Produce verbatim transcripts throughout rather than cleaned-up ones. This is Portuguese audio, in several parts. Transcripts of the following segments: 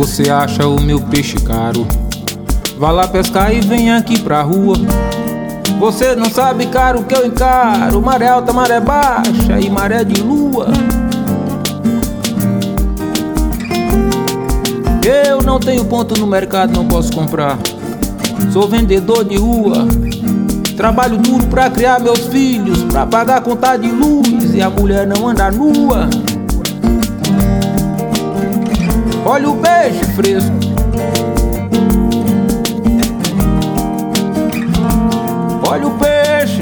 você acha o meu peixe caro, vá lá pescar e vem aqui pra rua. Você não sabe, caro, que eu encaro maré alta, maré baixa e maré de lua. Eu não tenho ponto no mercado, não posso comprar. Sou vendedor de rua. Trabalho duro pra criar meus filhos, pra pagar a conta de luz, e a mulher não anda nua. Olha o peixe fresco, olha o peixe,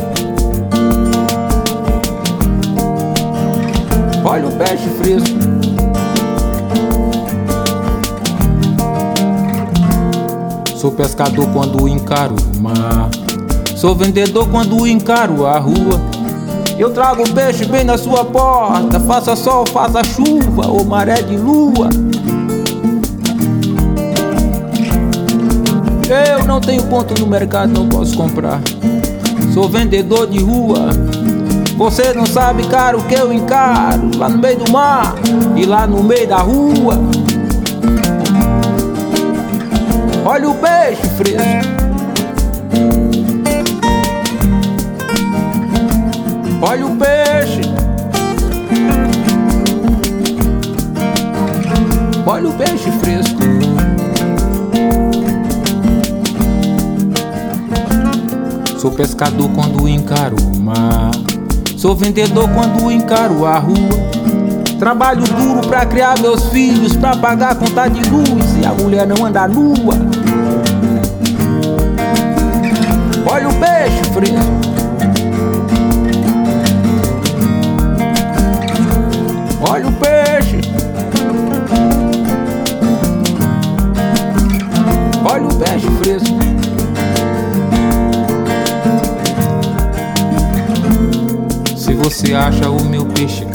olha o peixe fresco. Sou pescador quando encaro o mar, sou vendedor quando encaro a rua. Eu trago o peixe bem na sua porta, faça sol, faça chuva ou maré de lua. Eu não tenho ponto no mercado, não posso comprar. Sou vendedor de rua. Você não sabe, caro, que eu encaro lá no meio do mar e lá no meio da rua. Olha o peixe fresco, olha o peixe, olha o peixe fresco. Sou pescador quando encaro o mar, sou vendedor quando encaro a rua. Trabalho duro pra criar meus filhos, pra pagar a conta de luz, e a mulher não anda nua. Olha o peixe fresco, olha o peixe, olha o peixe fresco. Se você acha o meu peixe